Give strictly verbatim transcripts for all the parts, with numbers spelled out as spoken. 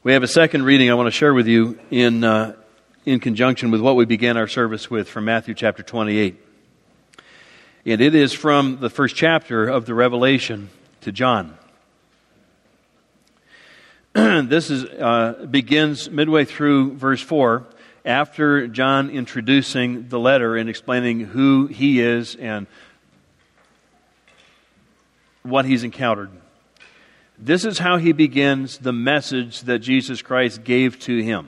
We have a second reading I want to share with you in uh, in conjunction with what we began our service with from Matthew chapter twenty-eight. And it is from the first chapter of the Revelation to John. This is uh, begins midway through verse four, after John introducing the letter and explaining who he is and what he's encountered. This is how he begins the message that Jesus Christ gave to him.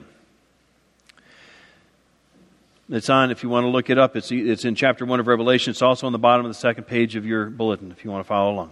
It's on, if you want to look it up, it's, it's in chapter one of Revelation. It's also on the bottom of the second page of your bulletin, if you want to follow along.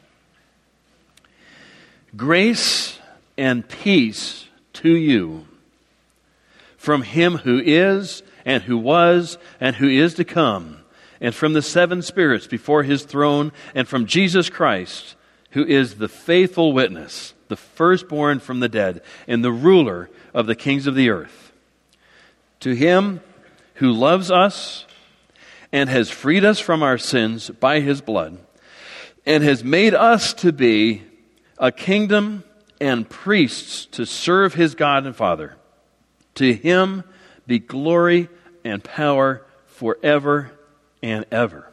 Grace and peace to you from him who is, and who was, and who is to come, and from the seven spirits before his throne, and from Jesus Christ, who is the faithful witness, the firstborn from the dead, and the ruler of the kings of the earth. To him who loves us and has freed us from our sins by his blood, and has made us to be a kingdom and priests to serve his God and Father. To him be glory and power forever and ever.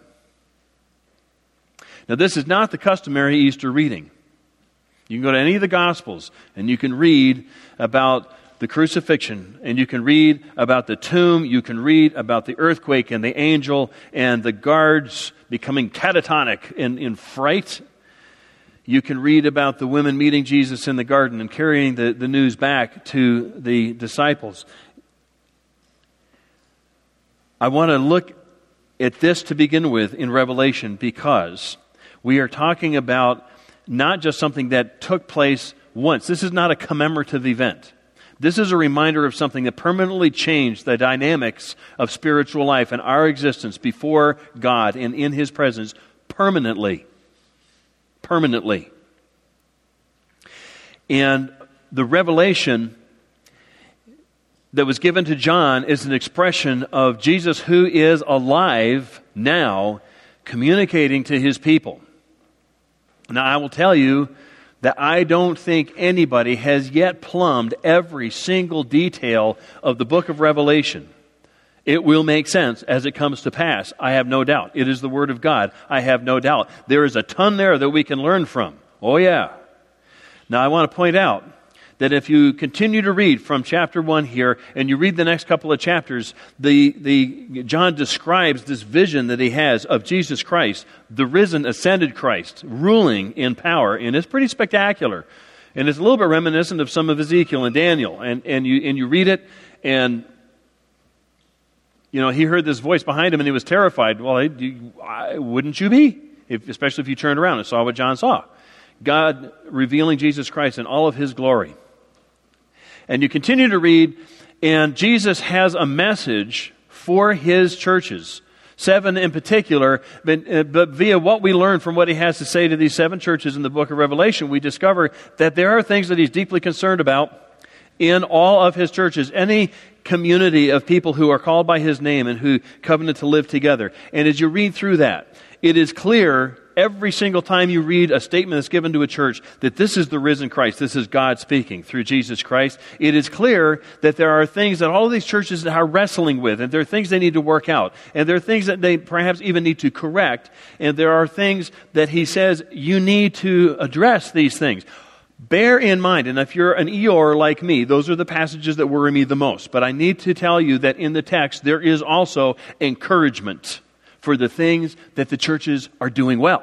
Now, this is not the customary Easter reading. You can go to any of the Gospels and you can read about the crucifixion, and you can read about the tomb, you can read about the earthquake and the angel and the guards becoming catatonic in, in fright. You can read about the women meeting Jesus in the garden and carrying the, the news back to the disciples. I want to look at this to begin with in Revelation, because we are talking about not just something that took place once. This is not a commemorative event. This is a reminder of something that permanently changed the dynamics of spiritual life and our existence before God and in his presence permanently. Permanently. And the revelation that was given to John is an expression of Jesus, who is alive now, communicating to his people. Now, I will tell you that I don't think anybody has yet plumbed every single detail of the book of Revelation. It will make sense as it comes to pass. I have no doubt. It is the Word of God. I have no doubt. There is a ton there that we can learn from. Oh, yeah. Now, I want to point out that if you continue to read from chapter one here, and you read the next couple of chapters, the, the John describes this vision that he has of Jesus Christ, the risen, ascended Christ, ruling in power, and it's pretty spectacular. And it's a little bit reminiscent of some of Ezekiel and Daniel. And, and, you, and you read it, and you know, he heard this voice behind him, and he was terrified. Well, you, I, wouldn't you be? If, especially if you turned around and saw what John saw. God revealing Jesus Christ in all of his glory. And you continue to read, and Jesus has a message for his churches, seven in particular, but, uh, but via what we learn from what he has to say to these seven churches in the book of Revelation, we discover that there are things that he's deeply concerned about in all of his churches, any community of people who are called by his name and who covenant to live together. And as you read through that, it is clear every single time you read a statement that's given to a church that this is the risen Christ, this is God speaking through Jesus Christ. It is clear that there are things that all of these churches are wrestling with, and there are things they need to work out, and there are things that they perhaps even need to correct, and there are things that he says you need to address these things. Bear in mind, and if you're an Eeyore like me, those are the passages that worry me the most. But I need to tell you that in the text, there is also encouragement for the things that the churches are doing well.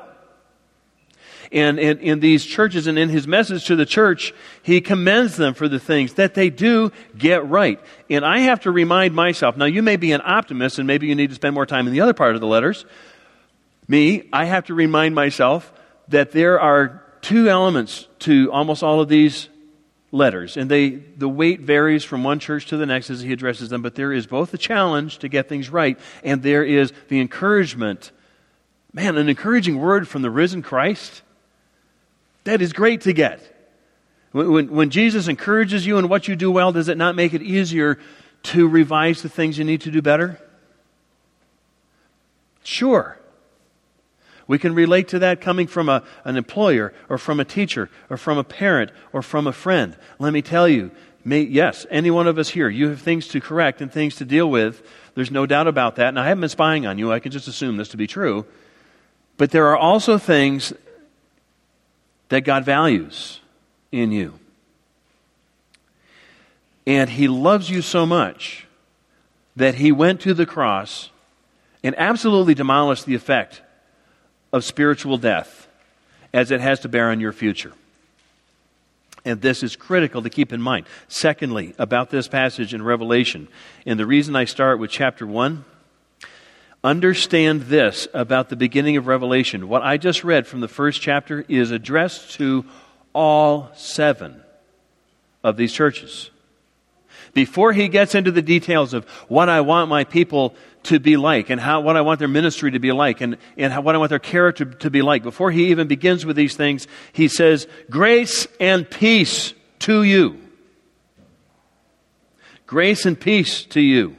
And in, in these churches and in his message to the church, he commends them for the things that they do get right. And I have to remind myself, now you may be an optimist and maybe you need to spend more time in the other part of the letters. Me, I have to remind myself that there are two elements to almost all of these letters, and they the weight varies from one church to the next as he addresses them, but there is both the challenge to get things right, and there is the encouragement. Man, an encouraging word from the risen Christ, that is great to get. When, when, when Jesus encourages you in what you do well, does it not make it easier to revise the things you need to do better? Sure. We can relate to that coming from a, an employer or from a teacher or from a parent or from a friend. Let me tell you, may, yes, any one of us here, you have things to correct and things to deal with. There's no doubt about that. And I haven't been spying on you. I can just assume this to be true. But there are also things that God values in you. And He loves you so much that He went to the cross and absolutely demolished the effect of spiritual death as it has to bear on your future. And this is critical to keep in mind. Secondly, about this passage in Revelation, and the reason I start with chapter one, understand this about the beginning of Revelation. What I just read from the first chapter is addressed to all seven of these churches. Before he gets into the details of what I want my people to be like and how what I want their ministry to be like and, and how, what I want their character to be like, before he even begins with these things, he says, grace and peace to you. Grace and peace to you.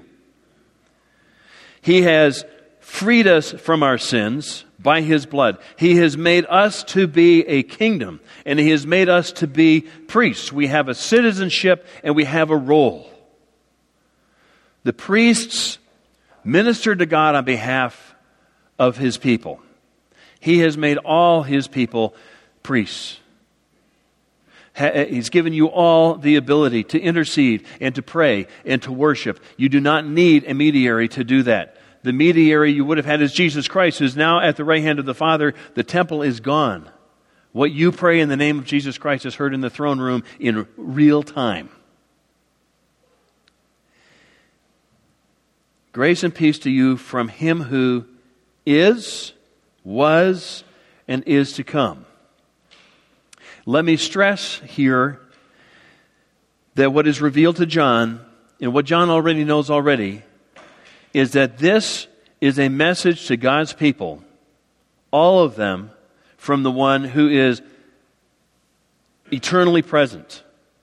He has freed us from our sins by His blood. He has made us to be a kingdom, and He has made us to be priests. We have a citizenship and we have a role. The priests minister to God on behalf of His people. He has made all His people priests. He's given you all the ability to intercede and to pray and to worship. You do not need a mediator to do that. The mediator you would have had is Jesus Christ, who is now at the right hand of the Father. The temple is gone. What you pray in the name of Jesus Christ is heard in the throne room in real time. Grace and peace to you from Him who is, was, and is to come. Let me stress here that what is revealed to John, and what John already knows already, is that this is a message to God's people, all of them, from the one who is eternally present.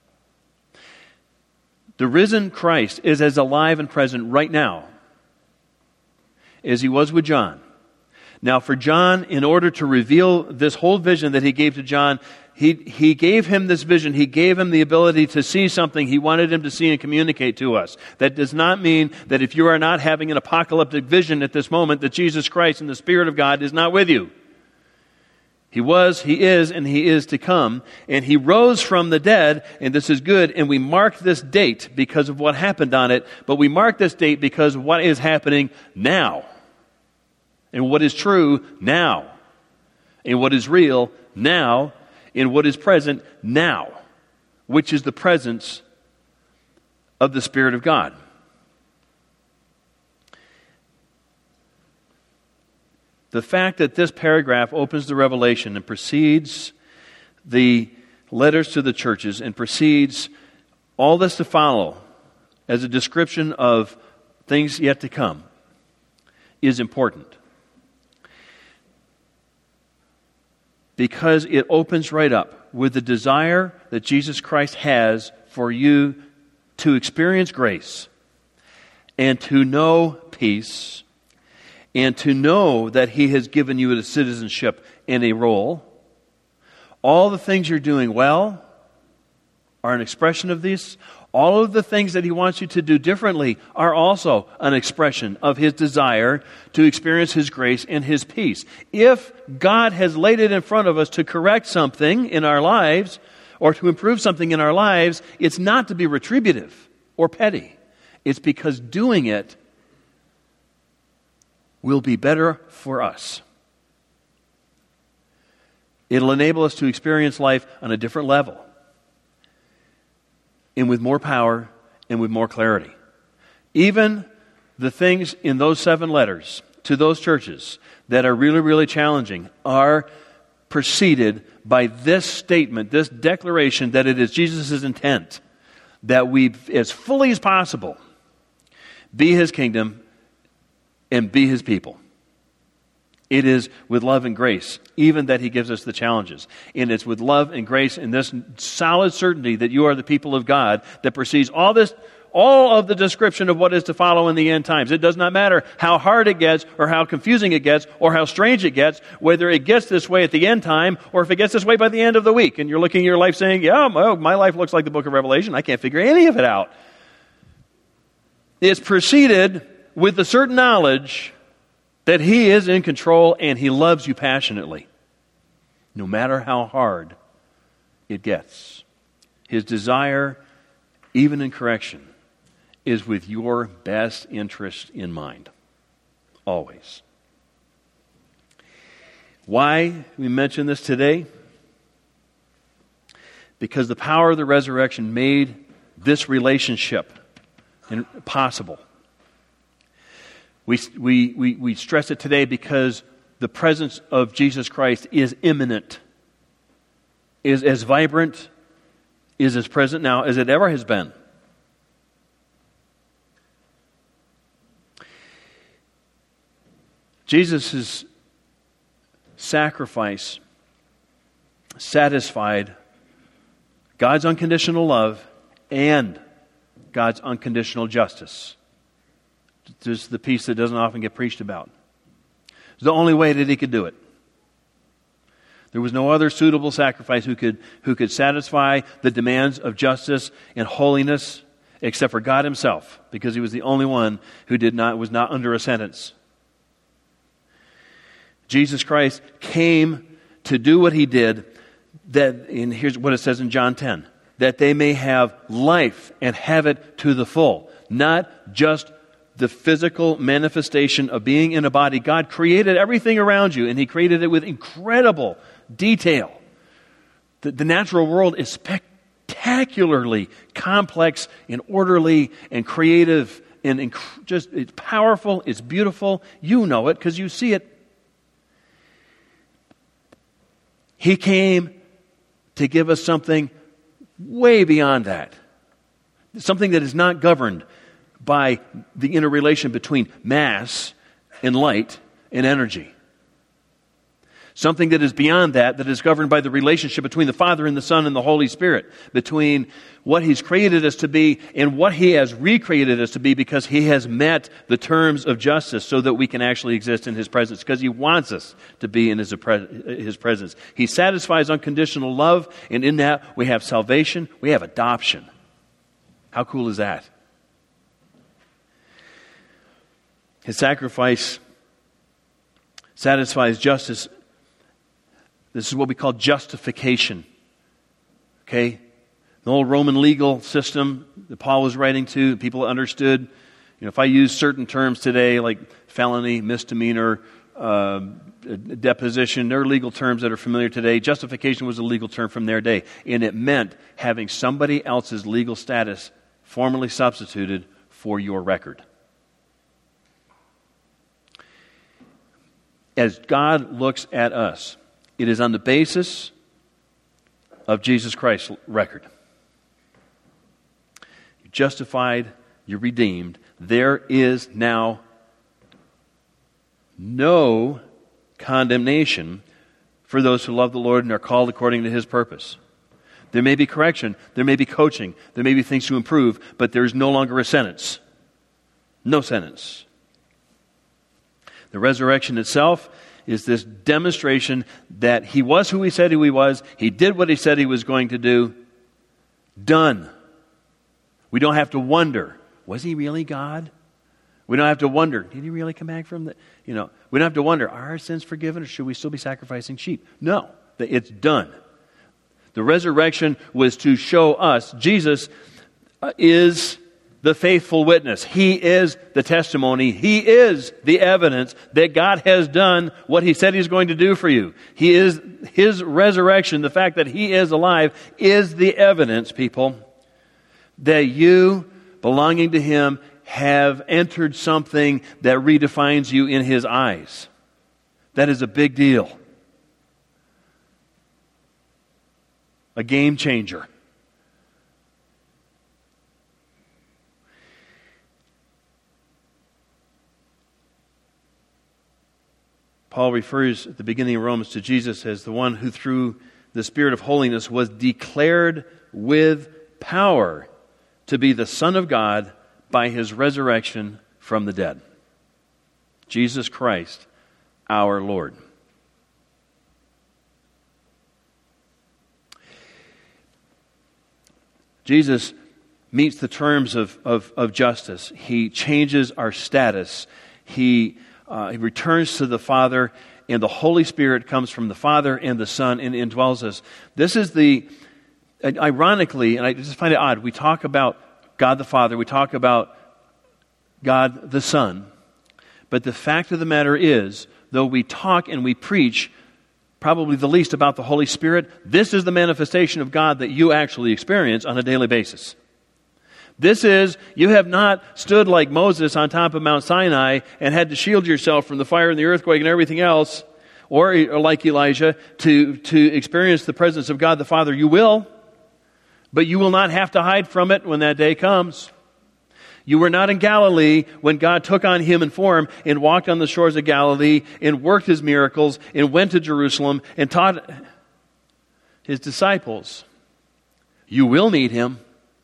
The risen Christ is as alive and present right now as He was with John. Now for John, in order to reveal this whole vision that he gave to John, he, he gave him this vision. He gave him the ability to see something he wanted him to see and communicate to us. That does not mean that if you are not having an apocalyptic vision at this moment, that Jesus Christ and the Spirit of God is not with you. He was, He is, and He is to come. And He rose from the dead, and this is good. And we mark this date because of what happened on it. But we mark this date because of what is happening now. And what is true now. And what is real now. And what is present now. Which is the presence of the Spirit of God. The fact that this paragraph opens the Revelation and precedes the letters to the churches and precedes all this to follow as a description of things yet to come is important. Because it opens right up with the desire that Jesus Christ has for you to experience grace and to know peace and to know that He has given you a citizenship and a role. All the things you're doing well are an expression of this. All of the things that He wants you to do differently are also an expression of His desire to experience His grace and His peace. If God has laid it in front of us to correct something in our lives or to improve something in our lives, it's not to be retributive or petty. It's because doing it will be better for us. It'll enable us to experience life on a different level. And with more power and with more clarity. Even the things in those seven letters to those churches that are really, really challenging are preceded by this statement, this declaration that it is Jesus' intent that we, as fully as possible, be His kingdom and be His people. It is with love and grace, even that He gives us the challenges. And it's with love and grace and this solid certainty that you are the people of God that precedes all this, all of the description of what is to follow in the end times. It does not matter how hard it gets or how confusing it gets or how strange it gets, whether it gets this way at the end time or if it gets this way by the end of the week. And you're looking at your life saying, yeah, my, my life looks like the book of Revelation. I can't figure any of it out. It's preceded with the certain knowledge that He is in control and He loves you passionately, no matter how hard it gets. His desire, even in correction, is with your best interest in mind. Always. Why we mention this today? Because the power of the resurrection made this relationship possible. We, we, we, we stress it today because the presence of Jesus Christ is imminent, is as vibrant, is as present now as it ever has been. Jesus' sacrifice satisfied God's unconditional love and God's unconditional justice. This is the piece that doesn't often get preached about. It's the only way that He could do it. There was no other suitable sacrifice who could, who could satisfy the demands of justice and holiness except for God Himself, because He was the only one who did not was not under a sentence. Jesus Christ came to do what He did, that, and here's what it says in John ten, that they may have life and have it to the full. Not just the physical manifestation of being in a body. God created everything around you, and He created it with incredible detail. The, the natural world is spectacularly complex and orderly and creative and inc- just it's powerful, it's beautiful. You know it because you see it. He came to give us something way beyond that. Something that is not governed by the interrelation between mass and light and energy. Something that is beyond that, that is governed by the relationship between the Father and the Son and the Holy Spirit, between what He's created us to be and what He has recreated us to be, because He has met the terms of justice so that we can actually exist in His presence, because He wants us to be in His, His presence. He satisfies unconditional love, and in that we have salvation, we have adoption. How cool is that? His sacrifice satisfies justice. This is what we call justification. Okay? The old Roman legal system that Paul was writing to, people understood. You know, if I use certain terms today, like felony, misdemeanor, uh, deposition, they're legal terms that are familiar today. Justification was a legal term from their day. And it meant having somebody else's legal status formally substituted for your record. As God looks at us, it is on the basis of Jesus Christ's record. You're justified, you're redeemed. There is now no condemnation for those who love the Lord and are called according to His purpose. There may be correction, there may be coaching, there may be things to improve, but there is no longer a sentence. No sentence. The resurrection itself is this demonstration that He was who He said He was. He did what He said He was going to do. Done. We don't have to wonder, was He really God? We don't have to wonder, did He really come back from the, you know, we don't have to wonder, are our sins forgiven or should we still be sacrificing sheep? No, it's done. The resurrection was to show us Jesus is the faithful witness. He is the testimony. He is the evidence that God has done what He said He's going to do for you. He is His resurrection, the fact that He is alive, is the evidence, people, that you, belonging to Him, have entered something that redefines you in His eyes. That is a big deal. A game changer. Paul refers at the beginning of Romans to Jesus as the one who through the Spirit of holiness was declared with power to be the Son of God by his resurrection from the dead. Jesus Christ, our Lord. Jesus meets the terms of, of, of justice. He changes our status. He, uh, he returns to the Father, and the Holy Spirit comes from the Father and the Son and indwells us. This is the, ironically, and I just find it odd, we talk about God the Father, we talk about God the Son, but the fact of the matter is, though we talk and we preach probably the least about the Holy Spirit, this is the manifestation of God that you actually experience on a daily basis. This is, you have not stood like Moses on top of Mount Sinai and had to shield yourself from the fire and the earthquake and everything else, or, or like Elijah, to, to experience the presence of God the Father. You will, but you will not have to hide from it when that day comes. You were not in Galilee when God took on human form and walked on the shores of Galilee and worked his miracles and went to Jerusalem and taught his disciples. You will need him.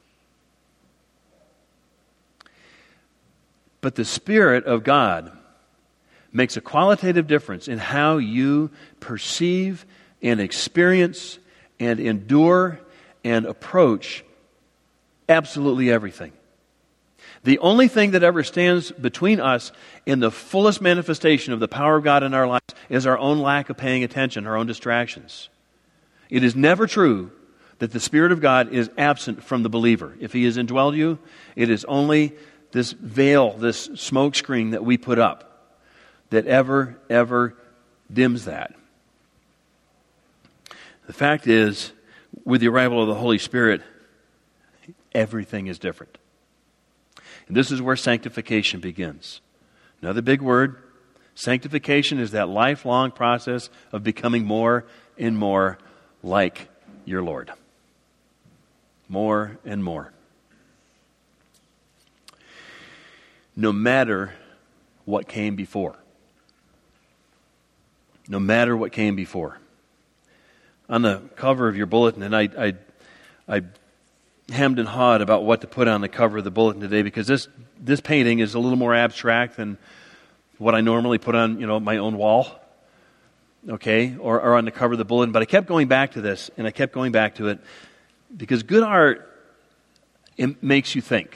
But the Spirit of God makes a qualitative difference in how you perceive and experience and endure and approach absolutely everything. The only thing that ever stands between us in the fullest manifestation of the power of God in our lives is our own lack of paying attention, our own distractions. It is never true that the Spirit of God is absent from the believer. If he has indwelled you, it is only this veil, this smoke screen that we put up that ever, ever dims that. The fact is, with the arrival of the Holy Spirit, everything is different. And this is where sanctification begins. Another big word. Sanctification is that lifelong process of becoming more and more like your Lord. More and more. No matter what came before. No matter what came before. On the cover of your bulletin, and I, I, I hemmed and hawed about what to put on the cover of the bulletin today, because this this painting is a little more abstract than what I normally put on, you know, my own wall, okay, or, or on the cover of the bulletin. But I kept going back to this, and I kept going back to it, because good art, it makes you think.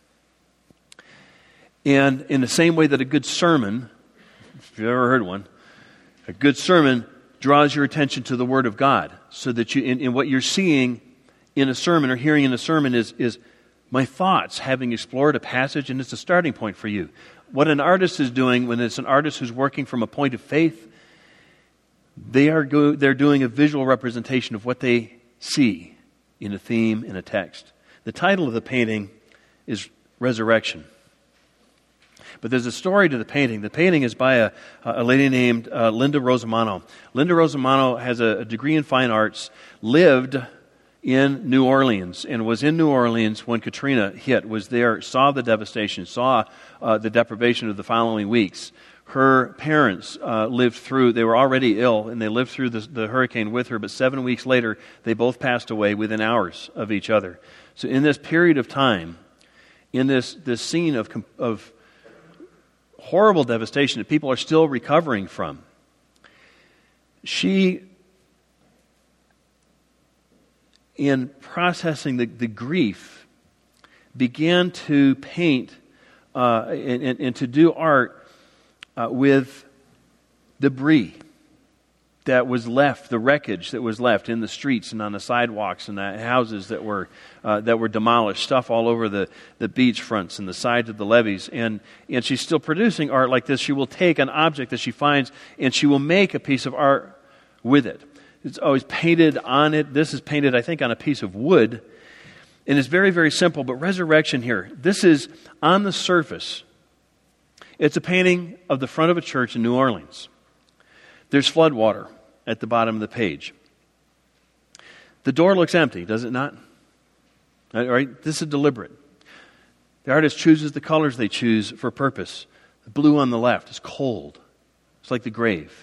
And in the same way that a good sermon, if you've ever heard one, a good sermon draws your attention to the Word of God, so that you, in, in what you're seeing in a sermon or hearing in a sermon is, is my thoughts having explored a passage, and it's a starting point for you. What an artist is doing when it's an artist who's working from a point of faith, they are go, they're doing a visual representation of what they see in a theme, in a text. The title of the painting is Resurrection. But there's a story to the painting. The painting is by a, a lady named uh, Linda Rosamano. Linda Rosamano has a, a degree in fine arts, lived in New Orleans, and was in New Orleans when Katrina hit, was there, saw the devastation, saw uh, the deprivation of the following weeks. Her parents uh, lived through, they were already ill, and they lived through the, the hurricane with her, but seven weeks later, they both passed away within hours of each other. So in this period of time, in this, this scene of, of horrible devastation that people are still recovering from, she, in processing the, the grief, began to paint uh, and, and, and to do art uh, with debris that was left, the wreckage that was left in the streets and on the sidewalks and the houses that were uh, that were demolished, stuff all over the, the beach fronts and the sides of the levees. And, and she's still producing art like this. She will take an object that she finds and she will make a piece of art with it. It's always painted on it. This is painted, I think, on a piece of wood. And it's very, very simple. But resurrection here, this is on the surface. It's a painting of the front of a church in New Orleans. There's flood water at the bottom of the page. The door looks empty, does it not? All right? This is deliberate. The artist chooses the colors they choose for purpose. The blue on the left is cold. It's like the grave.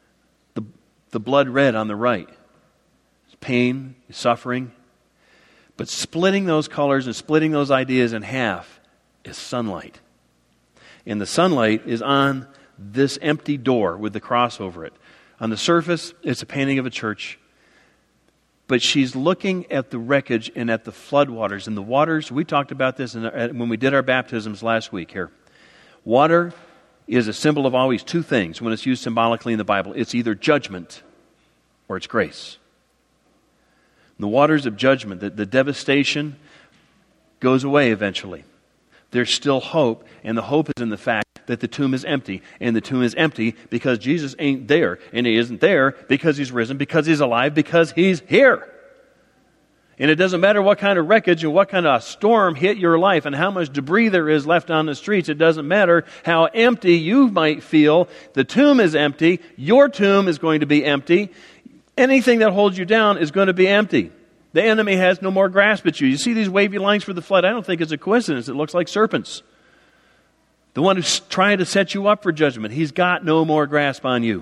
The blood red on the right. It's pain, it's suffering. But splitting those colors and splitting those ideas in half is sunlight. And the sunlight is on this empty door with the cross over it. On the surface, it's a painting of a church. But she's looking at the wreckage and at the floodwaters. And the waters, we talked about this in, when we did our baptisms last week here. Water is a symbol of always two things when it's used symbolically in the Bible. It's either judgment or it's grace. The waters of judgment, the, the devastation goes away eventually. There's still hope, and the hope is in the fact that the tomb is empty. And the tomb is empty because Jesus ain't there. And He isn't there because He's risen, because He's alive, because He's here. And it doesn't matter what kind of wreckage and what kind of storm hit your life and how much debris there is left on the streets. It doesn't matter how empty you might feel. The tomb is empty. Your tomb is going to be empty. Anything that holds you down is going to be empty. The enemy has no more grasp at you. You see these wavy lines for the flood? I don't think it's a coincidence. It looks like serpents. The one who's trying to set you up for judgment, he's got no more grasp on you.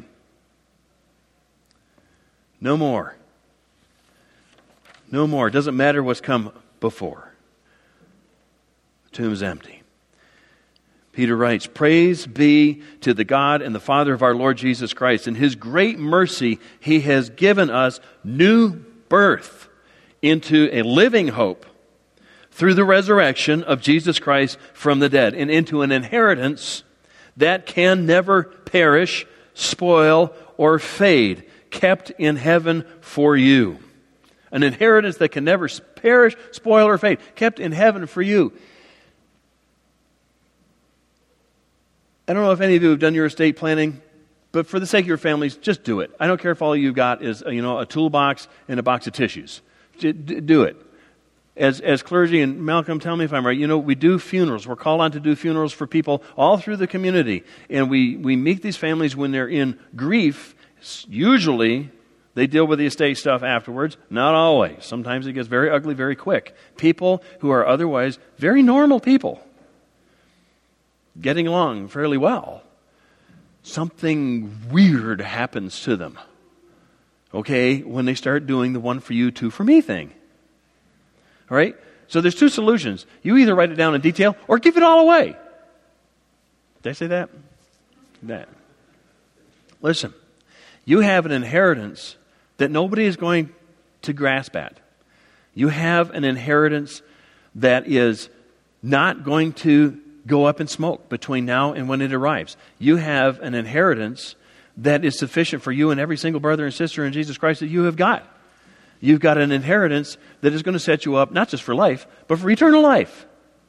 No more. No more. It doesn't matter what's come before. The tomb is empty. Peter writes, "Praise be to the God and the Father of our Lord Jesus Christ. In His great mercy, He has given us new birth into a living hope through the resurrection of Jesus Christ from the dead, and into an inheritance that can never perish, spoil, or fade, kept in heaven for you." An inheritance that can never perish, spoil, or fade, kept in heaven for you. I don't know if any of you have done your estate planning, but for the sake of your families, just do it. I don't care if all you've got is, you know, a toolbox and a box of tissues. Do it. As as clergy, and Malcolm, tell me if I'm right, you know, we do funerals. We're called on to do funerals for people all through the community. And we, we meet these families when they're in grief. Usually, they deal with the estate stuff afterwards. Not always. Sometimes it gets very ugly very quick. People who are otherwise very normal people, getting along fairly well, something weird happens to them. Okay, when they start doing the one for you, two for me thing. All right? So there's two solutions. You either write it down in detail or give it all away. Did I say that? That. Listen, you have an inheritance that nobody is going to grasp at. You have an inheritance that is not going to go up in smoke between now and when it arrives. You have an inheritance that is sufficient for you and every single brother and sister in Jesus Christ that you have got. You've got an inheritance that is going to set you up not just for life, but for eternal life.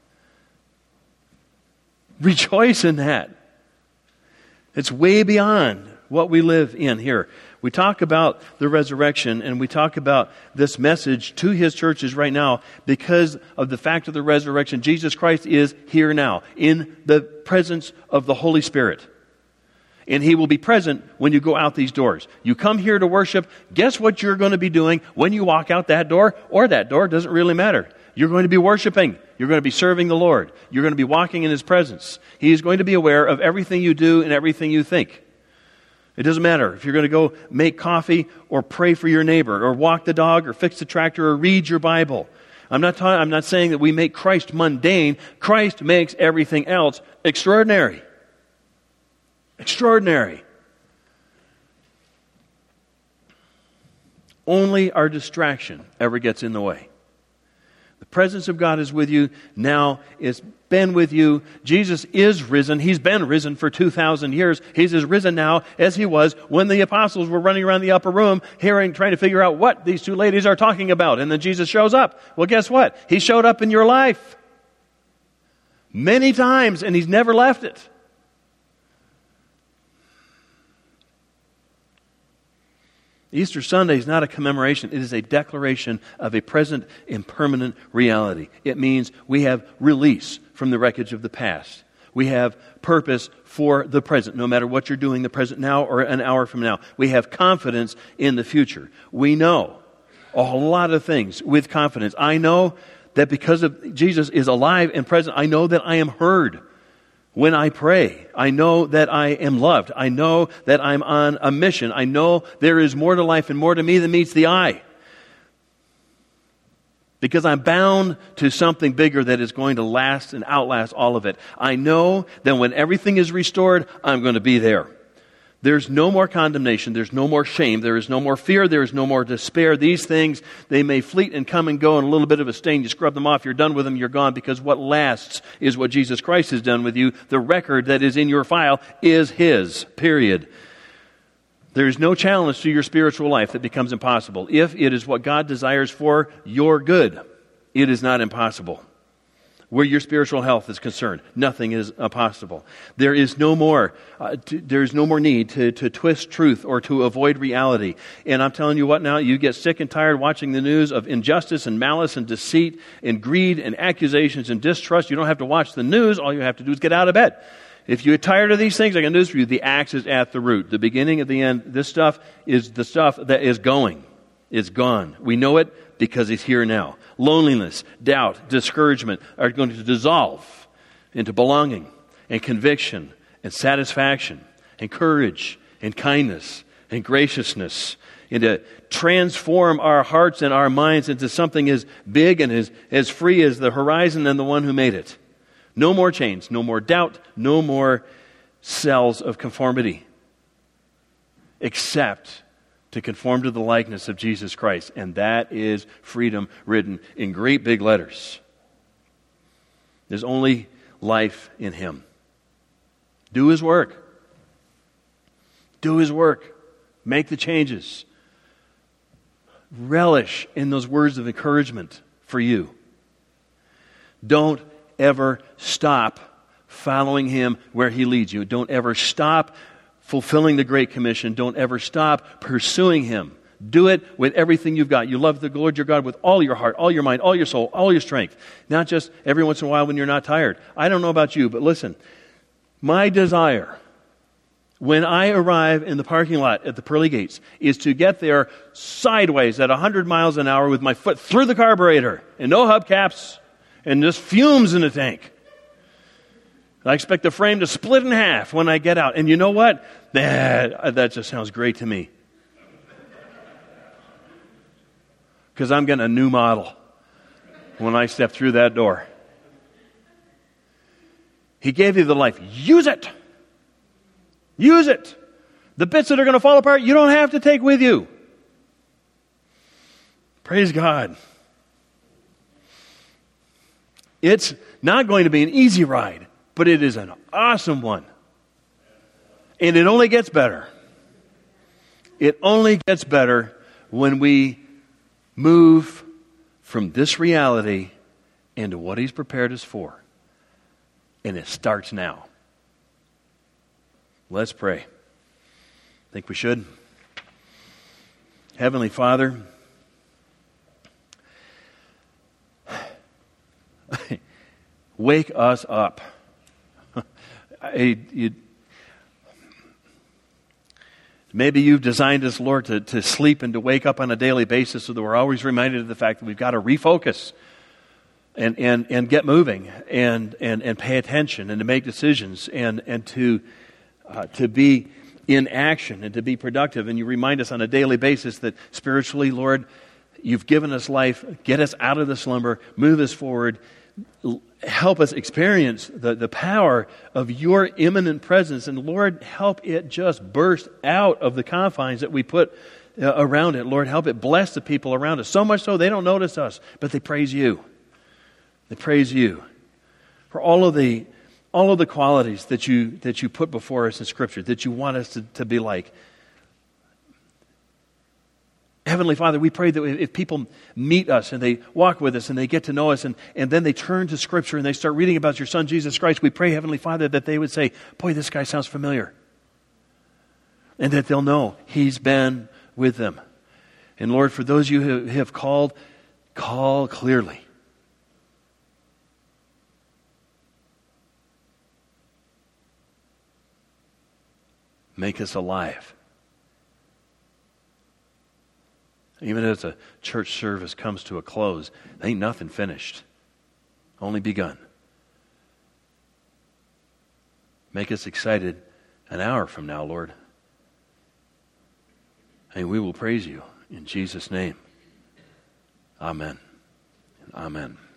Rejoice in that. It's way beyond what we live in here. We talk about the resurrection, and we talk about this message to His churches right now because of the fact of the resurrection. Jesus Christ is here now in the presence of the Holy Spirit. And He will be present when you go out these doors. You come here to worship. Guess what you're going to be doing when you walk out that door or that door? Doesn't really matter. You're going to be worshiping. You're going to be serving the Lord. You're going to be walking in His presence. He is going to be aware of everything you do and everything you think. It doesn't matter if you're going to go make coffee or pray for your neighbor or walk the dog or fix the tractor or read your Bible. I'm not ta- I'm not saying that we make Christ mundane. Christ makes everything else extraordinary. Extraordinary. Only our distraction ever gets in the way. The presence of God is with you now. It's been with you. Jesus is risen. He's been risen for two thousand years. He's as risen now as He was when the apostles were running around the upper room hearing, trying to figure out what these two ladies are talking about. And then Jesus shows up. Well, guess what? He showed up in your life many times, and He's never left it. Easter Sunday is not a commemoration. It is a declaration of a present and permanent reality. It means we have release from the wreckage of the past. We have purpose for the present, no matter what you're doing the present now or an hour from now. We have confidence in the future. We know a whole lot of things with confidence. I know that because of Jesus is alive and present, I know that I am heard. When I pray, I know that I am loved. I know that I'm on a mission. I know there is more to life and more to me than meets the eye. because I'm bound to something bigger that is going to last and outlast all of it. I know that when everything is restored, I'm going to be there. There's no more condemnation. There's no more shame. There is no more fear. There is no more despair. These things, they may fleet and come and go, and a little bit of a stain. You scrub them off. You're done with them. You're gone, because what lasts is what Jesus Christ has done with you. The record that is in your file is His, period. There is no challenge to your spiritual life that becomes impossible. If it is what God desires for your good, it is not impossible. Where your spiritual health is concerned, nothing is impossible. There is no more, uh, t- there is no more need to, to twist truth or to avoid reality. And I'm telling you what now, you get sick and tired watching the news of injustice and malice and deceit and greed and accusations and distrust. You don't have to watch the news. All you have to do is get out of bed. If you get tired of these things, I got news for you. The axe is at the root. The beginning of the end, this stuff is the stuff that is going. It's gone. We know it because it's here now. Loneliness, doubt, discouragement are going to dissolve into belonging and conviction and satisfaction and courage and kindness and graciousness, and to transform our hearts and our minds into something as big and as, as free as the horizon and the one who made it. No more chains, no more doubt, no more cells of conformity, except to conform to the likeness of Jesus Christ. And that is freedom written in great big letters. There's only life in Him. Do His work. Do His work. Make the changes. Relish in those words of encouragement for you. Don't ever stop following Him where He leads you. Don't ever stop fulfilling the Great Commission. Don't ever stop pursuing Him. Do it with everything you've got. You love the Lord your God with all your heart, all your mind, all your soul, all your strength. Not just every once in a while when you're not tired. I don't know about you, but listen. My desire when I arrive in the parking lot at the pearly gates is to get there sideways at one hundred miles an hour with my foot through the carburetor and no hubcaps and just fumes in the tank. I expect the frame to split in half when I get out. And you know what? That, that just sounds great to me. Because I'm getting a new model when I step through that door. He gave you the life. Use it. Use it. The bits that are going to fall apart, you don't have to take with you. Praise God. It's not going to be an easy ride, but it is an awesome one. And it only gets better. It only gets better when we move from this reality into what He's prepared us for. And it starts now. Let's pray. Think we should? Heavenly Father, wake us up. I, you, maybe you've designed us, Lord, to, to sleep and to wake up on a daily basis so that we're always reminded of the fact that we've got to refocus and, and, and get moving and, and, and pay attention and to make decisions and, and to, uh, to be in action and to be productive. And you remind us on a daily basis that spiritually, Lord, you've given us life. Get us out of the slumber. Move us forward. Help us experience the, the power of your imminent presence. And Lord, help it just burst out of the confines that we put uh, around it. Lord, help it bless the people around us. So much so they don't notice us, but they praise you. They praise you for all of the all of the qualities that you that you put before us in Scripture, that you want us to, to be like. Heavenly Father, we pray that if people meet us and they walk with us and they get to know us and, and then they turn to Scripture and they start reading about your Son, Jesus Christ, we pray, Heavenly Father, that they would say, boy, this guy sounds familiar. And that they'll know He's been with them. And Lord, for those of you who have called, call clearly. Make us alive. Even as a church service comes to a close, ain't nothing finished. Only begun. Make us excited an hour from now, Lord. And we will praise you in Jesus' name. Amen. Amen.